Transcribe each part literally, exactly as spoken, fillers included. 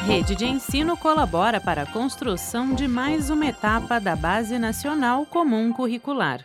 Rede de ensino colabora para a construção de mais uma etapa da Base Nacional Comum Curricular.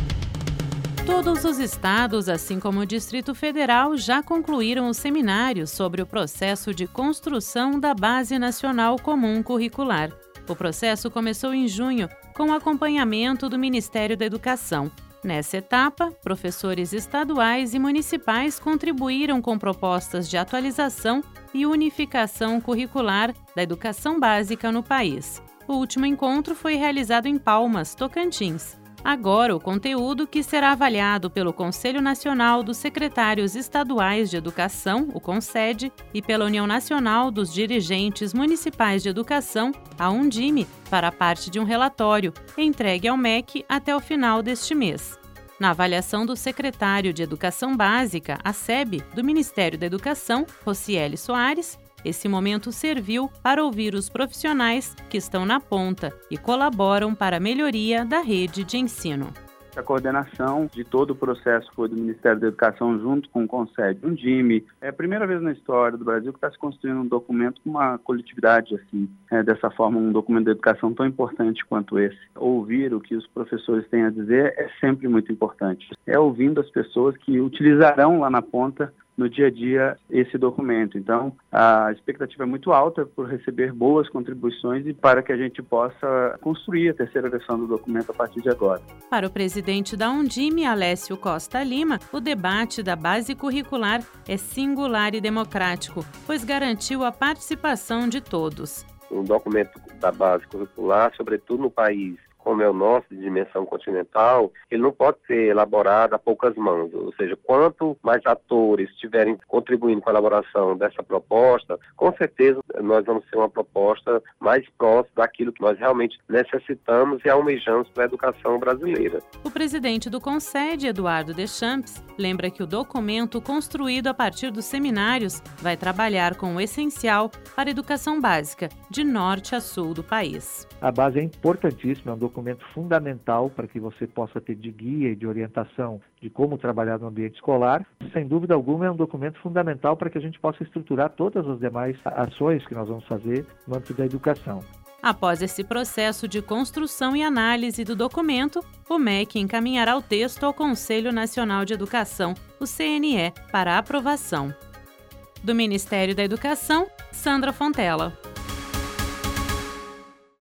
Todos os estados, assim como o Distrito Federal, já concluíram os seminários sobre o processo de construção da Base Nacional Comum Curricular. O processo começou em junho, com acompanhamento do Ministério da Educação. Nessa etapa, professores estaduais e municipais contribuíram com propostas de atualização e unificação curricular da educação básica no país. O último encontro foi realizado em Palmas, Tocantins. Agora, o conteúdo, que será avaliado pelo Conselho Nacional dos Secretários Estaduais de Educação, o CONSED, e pela União Nacional dos Dirigentes Municipais de Educação, a Undime, para parte de um relatório, entregue ao M E C até o final deste mês. Na avaliação do secretário de Educação Básica, a SEB, do Ministério da Educação, Rocieli Soares, esse momento serviu para ouvir os profissionais que estão na ponta e colaboram para a melhoria da rede de ensino. A coordenação de todo o processo foi do Ministério da Educação junto com o CONSED, um Undime. É a primeira vez na história do Brasil que está se construindo um documento com uma coletividade assim, é, dessa forma, um documento da educação tão importante quanto esse. Ouvir o que os professores têm a dizer é sempre muito importante. É ouvindo as pessoas que utilizarão lá na ponta no dia a dia esse documento. Então, a expectativa é muito alta por receber boas contribuições e para que a gente possa construir a terceira versão do documento a partir de agora. Para o presidente da Undime, Alessio Costa Lima, o debate da base curricular é singular e democrático, pois garantiu a participação de todos. Um documento da base curricular, sobretudo no país como é o nosso, de dimensão continental, ele não pode ser elaborado a poucas mãos. Ou seja, quanto mais atores estiverem contribuindo com a elaboração dessa proposta, com certeza nós vamos ter uma proposta mais próxima daquilo que nós realmente necessitamos e almejamos para a educação brasileira. O presidente do CONSED, Eduardo Deschamps, lembra que o documento construído a partir dos seminários vai trabalhar com o essencial para a educação básica, de norte a sul do país. A base é importantíssima, é um documento fundamental para que você possa ter de guia e de orientação de como trabalhar no ambiente escolar. Sem dúvida alguma, é um documento fundamental para que a gente possa estruturar todas as demais ações que nós vamos fazer no âmbito da educação. Após esse processo de construção e análise do documento, o M E C encaminhará o texto ao Conselho Nacional de Educação, o C N E, para aprovação. Do Ministério da Educação, Sandra Fontela.